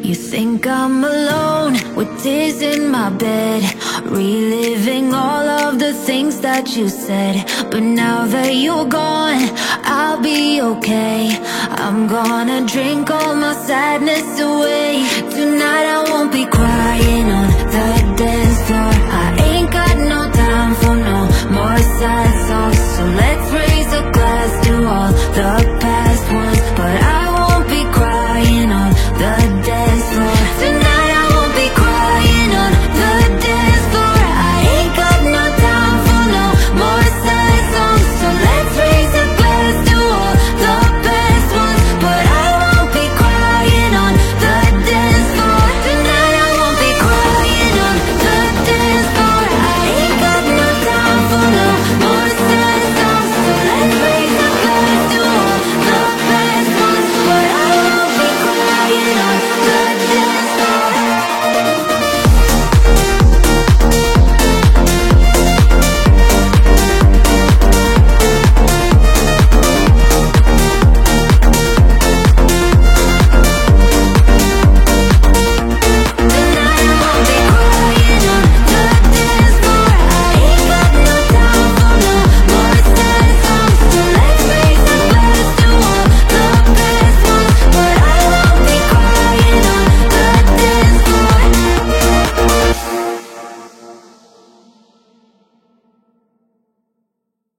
You think I'm alone with tears in my bed, reliving all of the things that you said. But now that you're gone, I'll be okay. I'm gonna drink all my sadness away. Tonight I won't be crying on